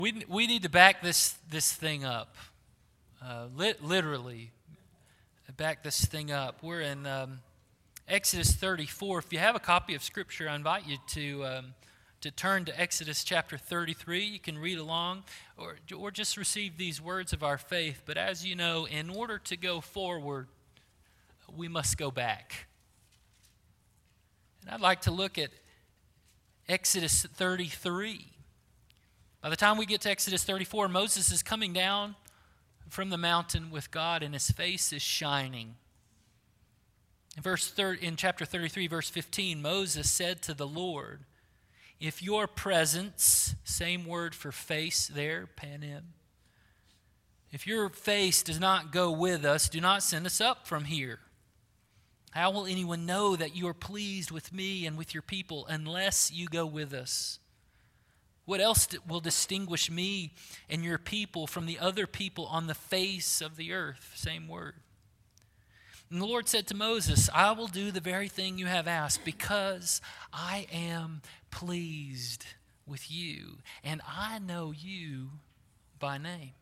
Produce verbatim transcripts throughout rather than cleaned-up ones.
We we need to back this this thing up, uh, lit, literally back this thing up. We're in um, Exodus thirty-four. If you have a copy of Scripture, I invite you to um, to turn to Exodus chapter thirty-three. You can read along, or or just receive these words of our faith. But as you know, in order to go forward, we must go back. And I'd like to look at Exodus thirty-three. By the time we get to Exodus thirty-four, Moses is coming down from the mountain with God, and his face is shining. In verse thir- in chapter thirty-three, verse fifteen, Moses said to the Lord, "If your presence," same word for face there, panim, "if your face does not go with us, do not send us up from here. How will anyone know that you are pleased with me and with your people unless you go with us? What else will distinguish me and your people from the other people on the face of the earth?" Same word. And the Lord said to Moses, "I will do the very thing you have asked, because I am pleased with you, and I know you by name."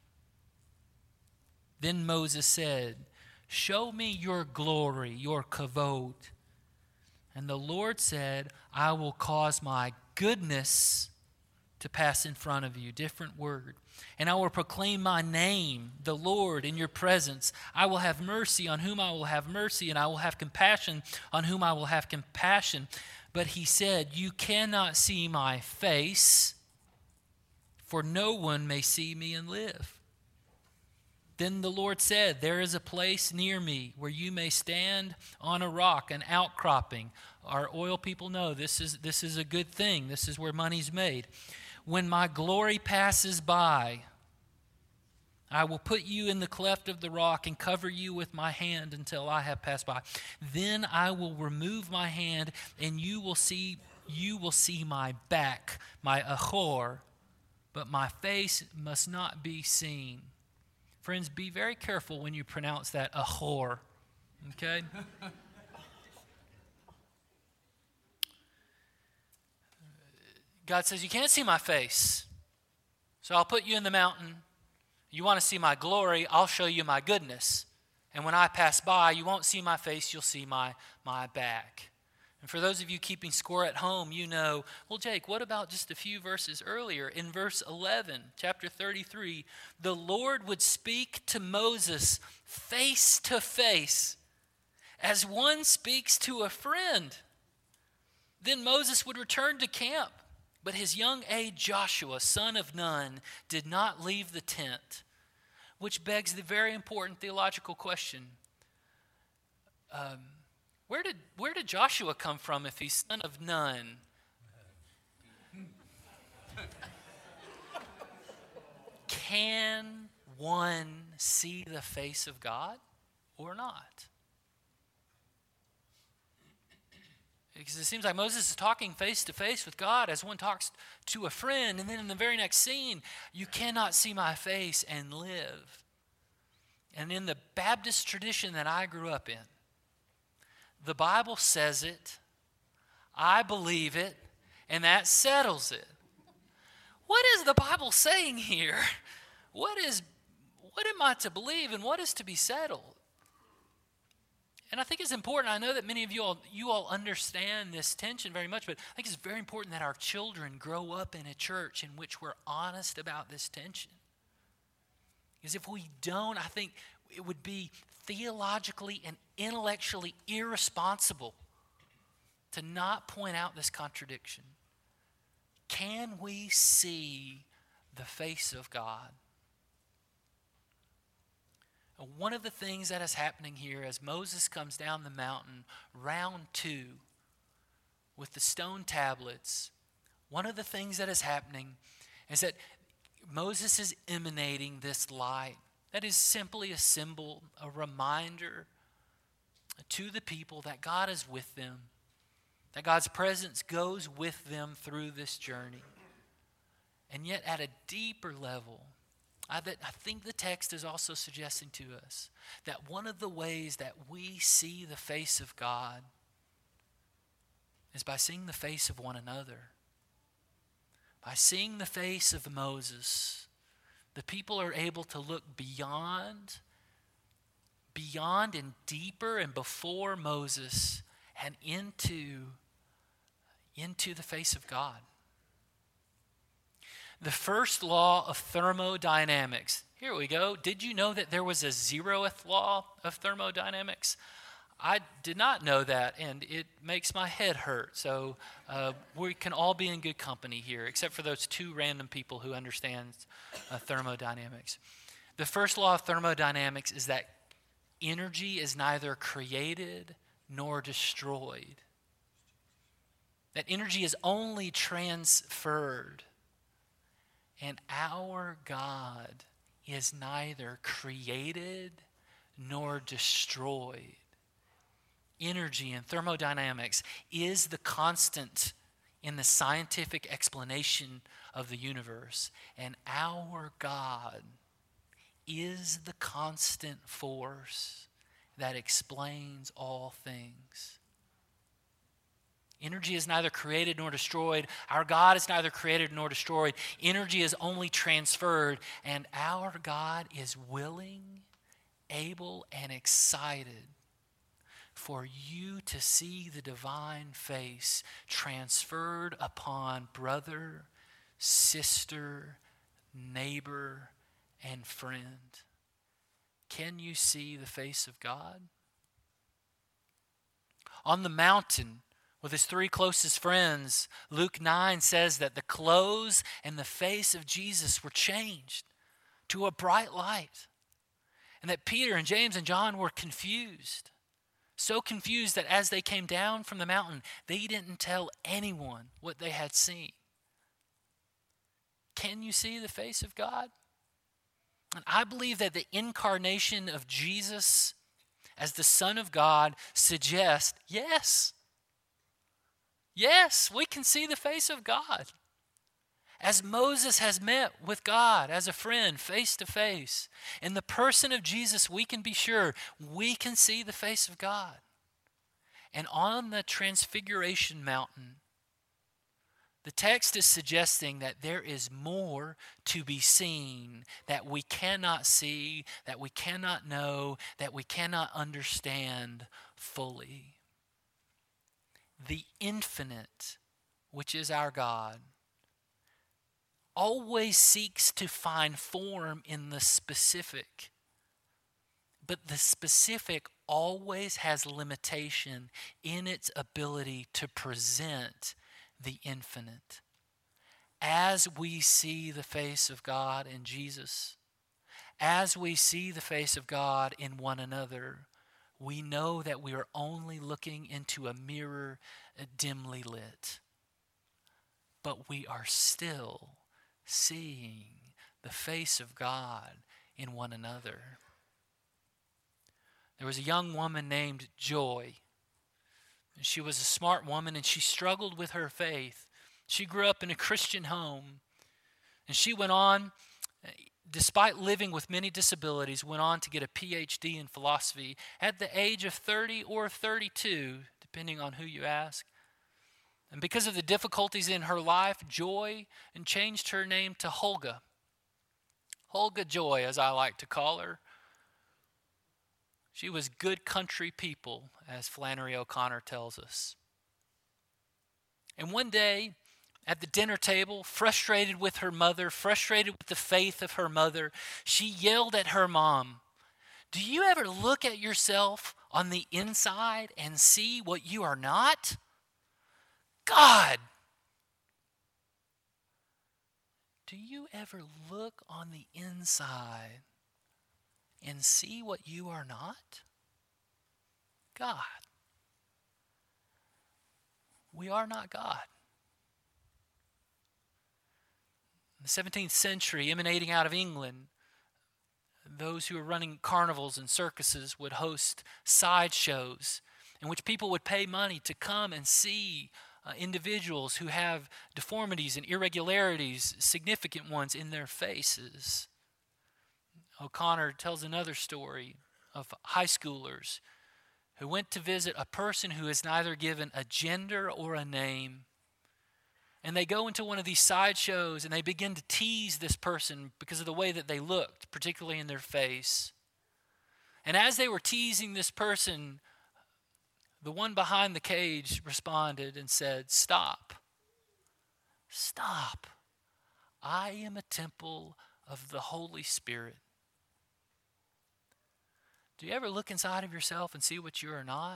Then Moses said, "Show me your glory, your kavod." And the Lord said, "I will cause my goodness to pass in front of you," different word, "and I will proclaim my name, the Lord, in your presence. I will have mercy on whom I will have mercy, and I will have compassion on whom I will have compassion." But he said, "You cannot see my face, for no one may see me and live." Then the Lord said, "There is a place near me where you may stand on a rock, an outcropping." Our oil people know this is this is a good thing. This is where money's made. "When my glory passes by, I will put you in the cleft of the rock and cover you with my hand until I have passed by. Then I will remove my hand, and you will see you will see my back, my achor, but my face must not be seen." Friends, be very careful when you pronounce that achor, okay? God says, "You can't see my face, so I'll put you in the mountain. You want to see my glory, I'll show you my goodness. And when I pass by, you won't see my face, you'll see my, my back." And for those of you keeping score at home, you know, well, Jake, what about just a few verses earlier? In verse eleven, chapter thirty-three, the Lord would speak to Moses face to face as one speaks to a friend. Then Moses would return to camp. But his young aide Joshua, son of Nun, did not leave the tent, which begs the very important theological question. Um, where did where did Joshua come from if he's son of Nun? Can one see the face of God or not? Because it seems like Moses is talking face to face with God as one talks to a friend. And then in the very next scene, "You cannot see my face and live." And in the Baptist tradition that I grew up in, the Bible says it, I believe it, and that settles it. What is the Bible saying here? What is, what am I to believe and what is to be settled? And I think it's important. I know that many of you all, you all understand this tension very much, but I think it's very important that our children grow up in a church in which we're honest about this tension. Because if we don't, I think it would be theologically and intellectually irresponsible to not point out this contradiction. Can we see the face of God? One of the things that is happening here as Moses comes down the mountain, round two, with the stone tablets, one of the things that is happening is that Moses is emanating this light. That is simply a symbol, a reminder to the people that God is with them, that God's presence goes with them through this journey. And yet at a deeper level, I, bet, I think the text is also suggesting to us that one of the ways that we see the face of God is by seeing the face of one another. By seeing the face of Moses, the people are able to look beyond, beyond and deeper and before Moses and into, into the face of God. The first law of thermodynamics. Here we go. Did you know that there was a zeroth law of thermodynamics? I did not know that, and it makes my head hurt. So uh, we can all be in good company here, except for those two random people who understand uh, thermodynamics. The first law of thermodynamics is that energy is neither created nor destroyed. That energy is only transferred. And our God is neither created nor destroyed. Energy and thermodynamics is the constant in the scientific explanation of the universe. And our God is the constant force that explains all things. Energy is neither created nor destroyed. Our God is neither created nor destroyed. Energy is only transferred. And our God is willing, able, and excited for you to see the divine face transferred upon brother, sister, neighbor, and friend. Can you see the face of God? On the mountain with his three closest friends, Luke nine says that the clothes and the face of Jesus were changed to a bright light, and that Peter and James and John were confused. So confused that as they came down from the mountain, they didn't tell anyone what they had seen. Can you see the face of God? And I believe that the incarnation of Jesus as the Son of God suggests, yes, yes, we can see the face of God. As Moses has met with God as a friend face to face, in the person of Jesus, we can be sure we can see the face of God. And on the Transfiguration Mountain, the text is suggesting that there is more to be seen that we cannot see, that we cannot know, that we cannot understand fully. The infinite, which is our God, always seeks to find form in the specific. But the specific always has limitation in its ability to present the infinite. As we see the face of God in Jesus, as we see the face of God in one another, we know that we are only looking into a mirror dimly lit. But we are still seeing the face of God in one another. There was a young woman named Joy. She was a smart woman and she struggled with her faith. She grew up in a Christian home. And she went on, despite living with many disabilities, went on to get a P H D in philosophy at the age of thirty or thirty-two, depending on who you ask. And because of the difficulties in her life, Joy and changed her name to Holga. Holga Joy, as I like to call her. She was good country people, as Flannery O'Connor tells us. And one day, at the dinner table, frustrated with her mother, frustrated with the faith of her mother, she yelled at her mom, "Do you ever look at yourself on the inside and see what you are not? God! Do you ever look on the inside and see what you are not? God. We are not God." In the seventeenth century, emanating out of England, those who were running carnivals and circuses would host sideshows in which people would pay money to come and see uh, individuals who have deformities and irregularities, significant ones, in their faces. O'Connor tells another story of high schoolers who went to visit a person who is neither given a gender or a name, And they go into one of these sideshows and they begin to tease this person because of the way that they looked, particularly in their face. And as they were teasing this person, the one behind the cage responded and said, "Stop. Stop. I am a temple of the Holy Spirit." Do you ever look inside of yourself and see what you are not?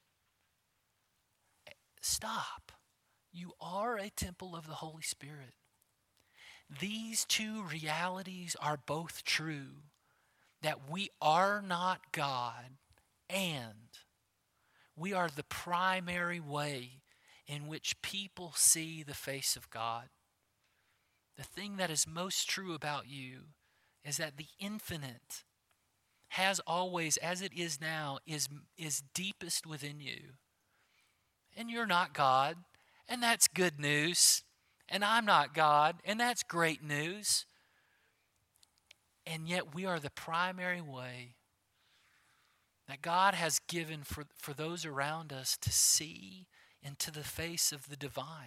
Stop. You are a temple of the Holy Spirit. These two realities are both true, that we are not God and we are the primary way in which people see the face of God. The thing that is most true about you is that the infinite has always, as it is now, is, is deepest within you. And you're not God, and that's good news. And I'm not God, and that's great news. And yet we are the primary way that God has given for, for those around us to see into the face of the divine.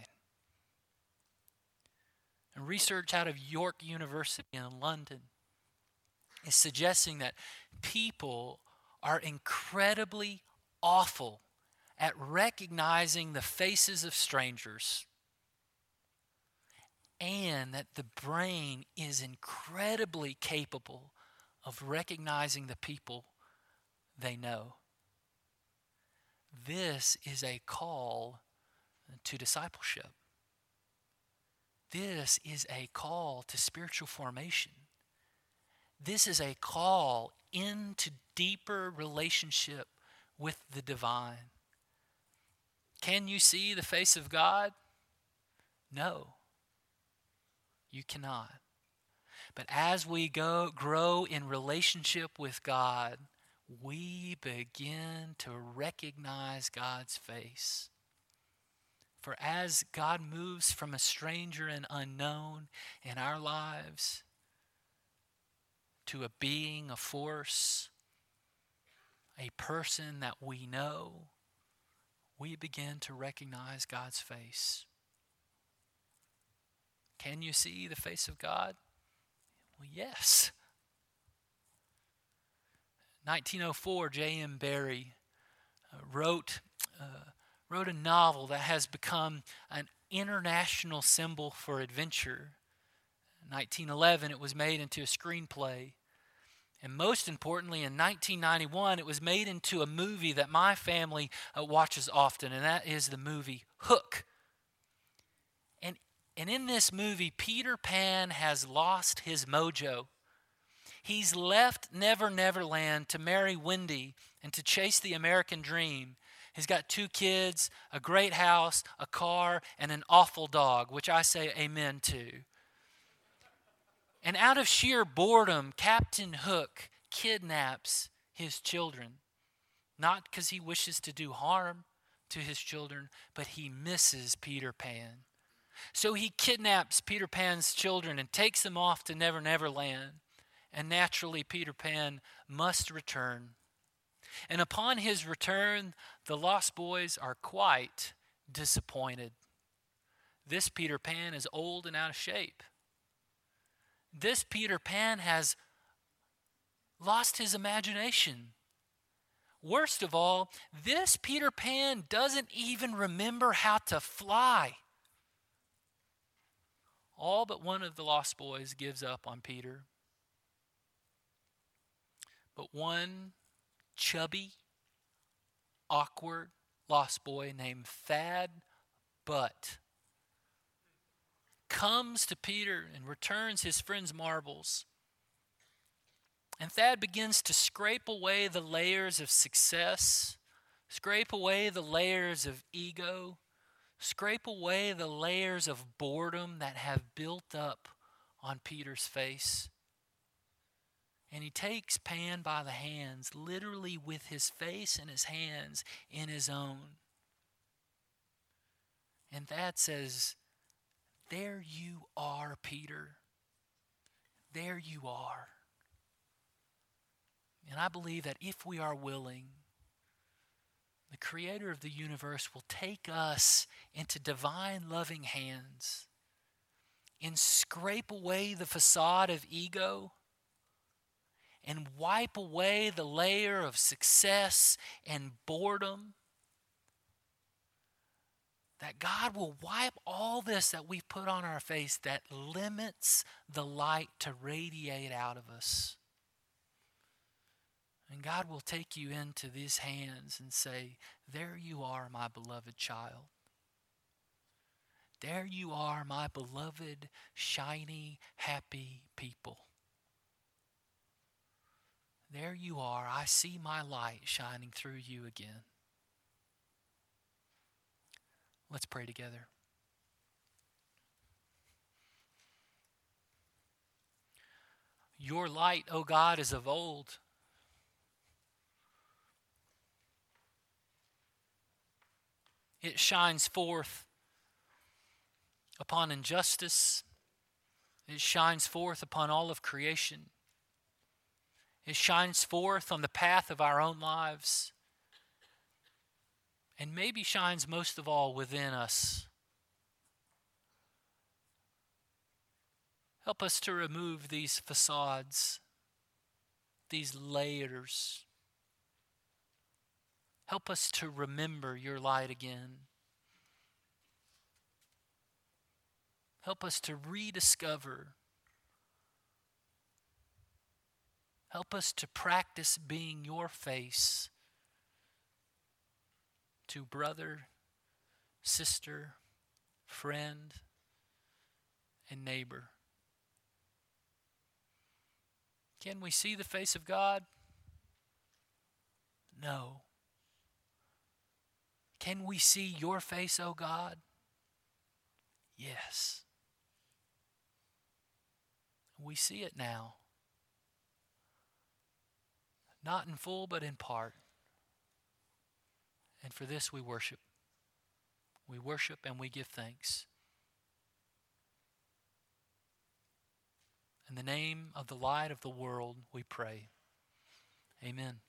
And research out of York University in London is suggesting that people are incredibly awful at recognizing the faces of strangers, and that the brain is incredibly capable of recognizing the people they know. This is a call to discipleship. This is a call to spiritual formation. This is a call into deeper relationship with the divine. Can you see the face of God? No, you cannot. But as we go grow in relationship with God, we begin to recognize God's face. For as God moves from a stranger and unknown in our lives to a being, a force, a person that we know, we begin to recognize God's face. Can you see the face of God? Well, yes. nineteen oh four, J M Barrie uh, wrote, uh, wrote a novel that has become an international symbol for adventure. In nineteen eleven, it was made into a screenplay. And most importantly, in nineteen ninety-one, it was made into a movie that my family uh, watches often, and that is the movie Hook. And, and in this movie, Peter Pan has lost his mojo. He's left Never Never Land to marry Wendy and to chase the American dream. He's got two kids, a great house, a car, and an awful dog, which I say amen to. And out of sheer boredom, Captain Hook kidnaps his children. Not because he wishes to do harm to his children, but he misses Peter Pan. So he kidnaps Peter Pan's children and takes them off to Never Never Land. And naturally, Peter Pan must return. And upon his return, the Lost Boys are quite disappointed. This Peter Pan is old and out of shape. This Peter Pan has lost his imagination. Worst of all, this Peter Pan doesn't even remember how to fly. All but one of the Lost Boys gives up on Peter. But one chubby, awkward Lost Boy named Thad Butt comes to Peter and returns his friend's marbles. And Thad begins to scrape away the layers of success, scrape away the layers of ego, scrape away the layers of boredom that have built up on Peter's face. And he takes Pan by the hands, literally with his face and his hands in his own. And Thad says, "There you are, Peter. There you are." And I believe that if we are willing the creator of the universe, will take us into divine loving hands and scrape away the facade of ego and wipe away the layer of success and boredom. That God will wipe all this that we've put on our face that limits the light to radiate out of us. And God will take you into these hands and say, there you are, my beloved child. There you are, my beloved, shiny, happy people. There you are. I see my light shining through you again. Let's pray together. Your light, O God, is of old. It shines forth upon injustice. It shines forth upon all of creation. It shines forth on the path of our own lives. And maybe shines most of all within us. Help us to remove these facades, these layers. Help us to remember your light again. Help us to rediscover. Help us to practice being your face to brother, sister, friend, and neighbor. Can we see the face of God? No. Can we see your face, O God? Yes. We see it now. Not in full, but in part. And for this we worship. We worship and we give thanks. In the name of the light of the world, we pray. Amen.